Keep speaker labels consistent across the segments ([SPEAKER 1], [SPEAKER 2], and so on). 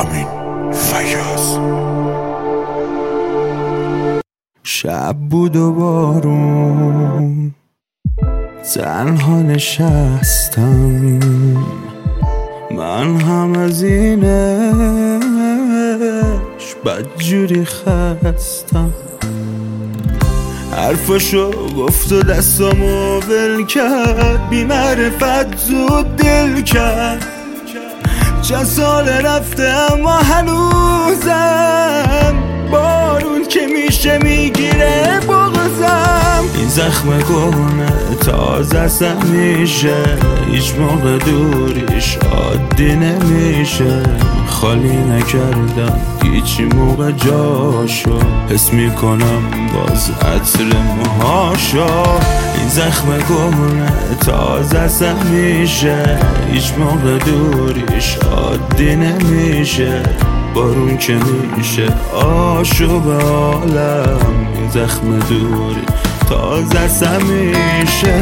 [SPEAKER 1] رامین فیاض. شب بود و بارون، تنها نشستم، من هم از اینش بدجوری خستم. حرفاشو گفت و دستامو ول کرد، بی معرفت زود دل کرد. چند سال رفته اما هنوزم بارون که میشه میگیره بغزم. این زخم کهنه تازه است همیشه، هیچ موقع دوریش عادی نمیشه. خالی نکردم هیچ موقع جاشو، حس میکنم باز عطر موهاشو. این زخم کهنه تازه است همیشه، هیچ موقع دوریش عادی نمیشه. بارون که میشه آشوب عالم، این زخم دوری تازه است همیشه.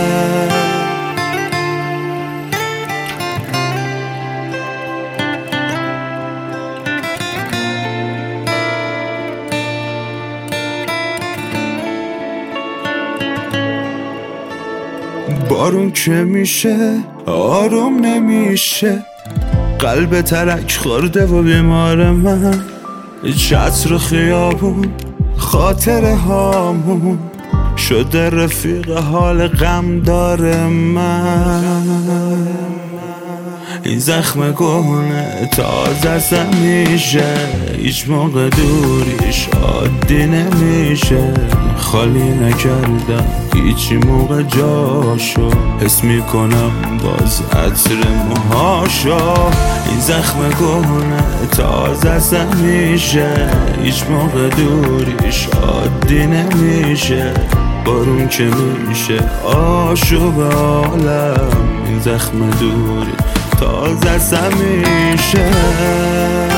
[SPEAKER 1] بارون که میشه آروم نمیشه، قلب ترک خورده و بیمار من. چتر و خیابون خاطره هامون شده رفیق حال غم داره من. این زخم کهنه تازه است همیشه، هیچ موقع دوریش عادی نمیشه. خالی نکردم هیچ موقع جاشو، حس میکنم باز عطر موهاشو. این زخم کهنه تازه است همیشه، هیچ موقع دوریش عادی نمیشه. بارون که میشه آشوب عالم، این زخم دوری تازه است همیشه.